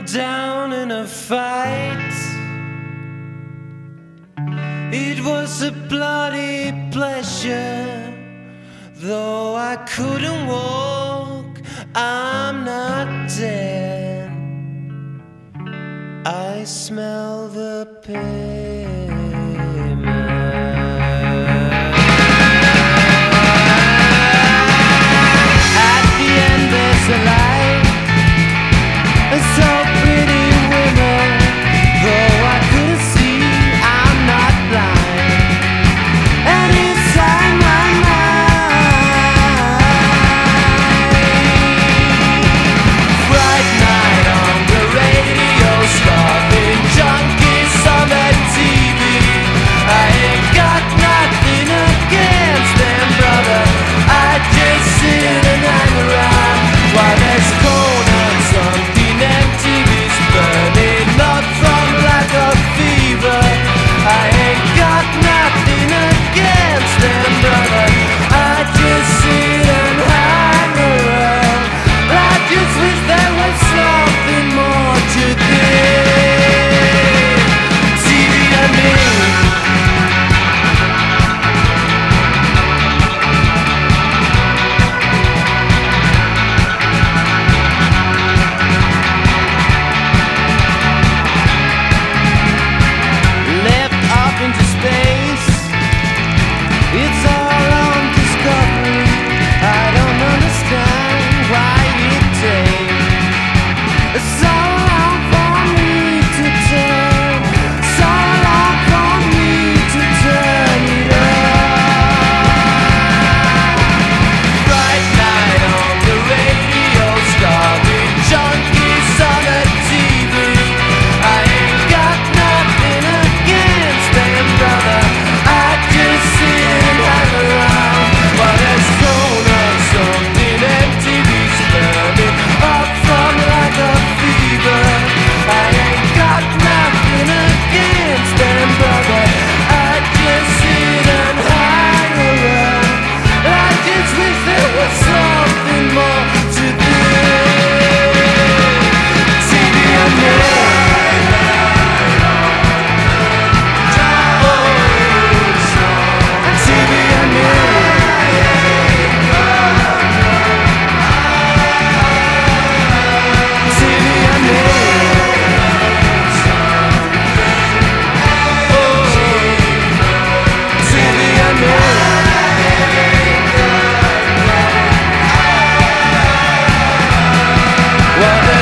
went down in a fight. It was a bloody pleasure. Though I couldn't walk, I'm not dead. I smell the pavement. At the end there's a light, so pretty women. Though I couldn't see, I'm not blind. And inside my mind, bright night on the radio, starving junkies on that TV. I ain't got nothing against them, brother. I just sit and hang around while there's corners, something MTV's burning up from lack of fever. I ain't got nothing against them, brother. I just sit and hang around. I just wish there was something more to this. TV and me. Into space, it's all on discovery. I don't understand why it takes so long for me to turn, so long for me to turn it on. Bright night on the radio, starving junkies on the TV. I ain't got nothing against them, brother. I just sit and hang around while there's corners, something MTV's burning up from like a fever. I ain't got nothing against them, brother. I just sit and hang around. I just wish there was something more to do. TV and me. Well,